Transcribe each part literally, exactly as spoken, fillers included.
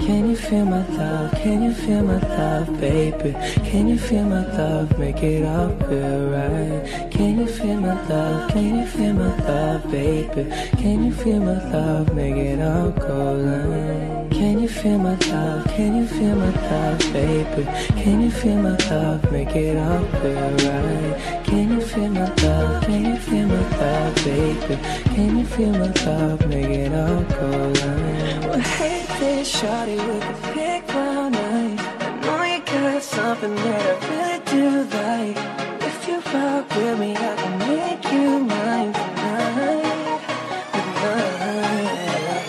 Can you feel my love? Can you feel my love, baby? Can you feel my love? Make it all feel right. Can you feel my love? Can you feel my love, baby? Can you feel my love? Make it all go right. Can you feel my love? Can you feel my love, baby? Can you feel my love? Make it all feel right. Can you feel my love? Can you feel my love, baby? Can you feel my love? Make it all go right. Well, hey there, shawty with the big brown eyes. I know you got something that I really do like. If you rock with me, I can make you mine tonight, tonight.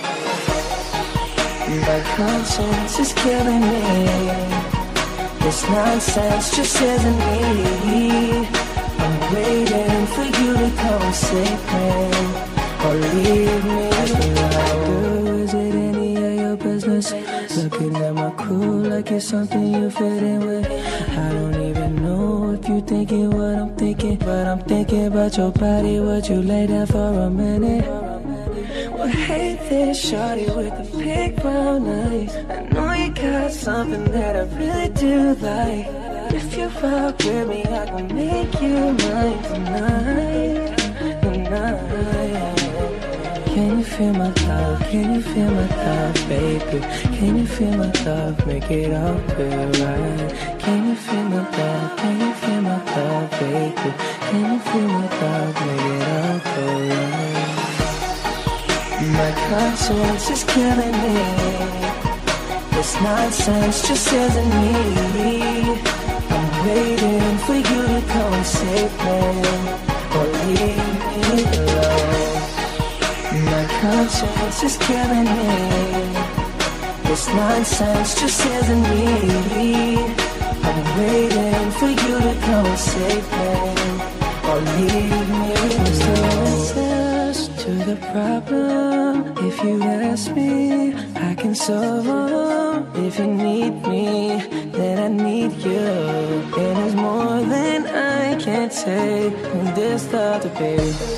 My conscience is killing me. This nonsense just isn't me. I'm waiting for you to come and save me, or leave me alone. Is it any of your business? Looking at my crew like it's something you fit in with. I don't even know if you thinking what I'm thinking, but I'm thinking about your body. Would you lay down for a minute? Well, hey there, shawty with the big brown eyes. I know you got something that I really do like. If you rock with me, I can make you mine tonight, tonight. Can you feel my love? Can you feel my love, baby? Can you feel my love? Make it all feel right. Can you feel my love? Can you feel my love, baby? Can you feel my love? Make it all go right. My conscience is killing me. This nonsense just isn't me. I'm waiting for you to come and save me, or leave me alone. My conscience is killing me. This nonsense just isn't me. I'm waiting for you to come and save me, or leave me alone. To the problem, if you ask me, I can solve them. If you need me, then I need you. And there's more than I can take in this thought to be.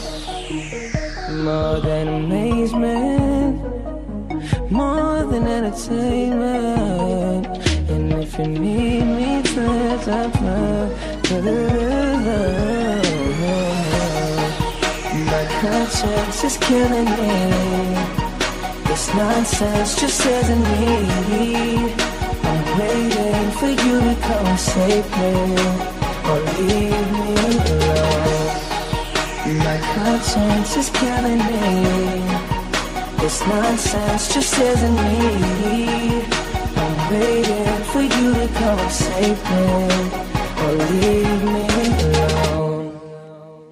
More than amazement, more than entertainment. And if you need me, let's up to the river. My conscience is killing me. This nonsense just isn't me. I'm waiting for you to come and save me, or leave me alone. My conscience is killing me. This nonsense just isn't me. I'm waiting for you to come and save me, or leave me